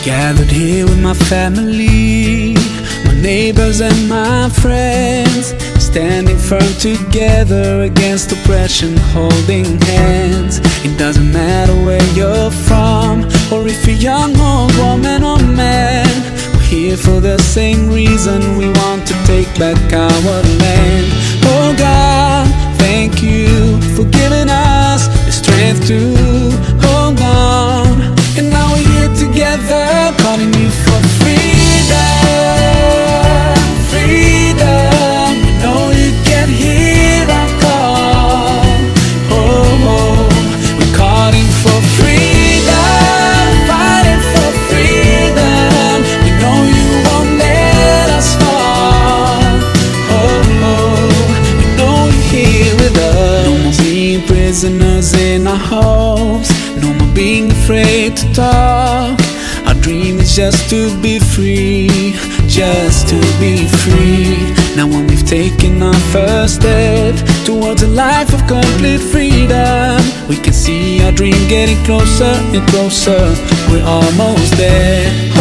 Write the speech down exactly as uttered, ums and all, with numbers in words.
Gathered here with my family, my neighbors and my friends, standing firm together against oppression, holding hands. It doesn't matter where you're from, or if you're young, old, woman or man, we're here for the same reason. We want to take back our land. Oh God, thank you for giving us the strength to hold on. And now we're here together, calling you for freedom, freedom. You know you can hear our call. Oh, oh, we're calling for freedom, fighting for freedom. We know you won't let us fall. Oh, oh, we know you're here with us. No more being prisoners in our homes, no more being afraid to talk. Our dream is just to be free, just to be free. Now when we've taken our first step towards a life of complete freedom, we can see our dream getting closer and closer. We're almost there.